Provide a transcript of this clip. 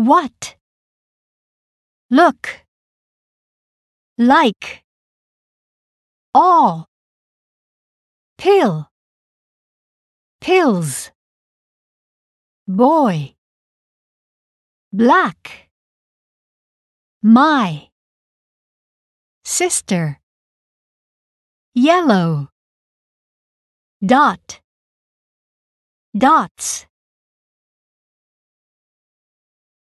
What? Look. Like. All. Pill. Pills. Boy. Black. My. Sister. Yellow. Dot. Dots.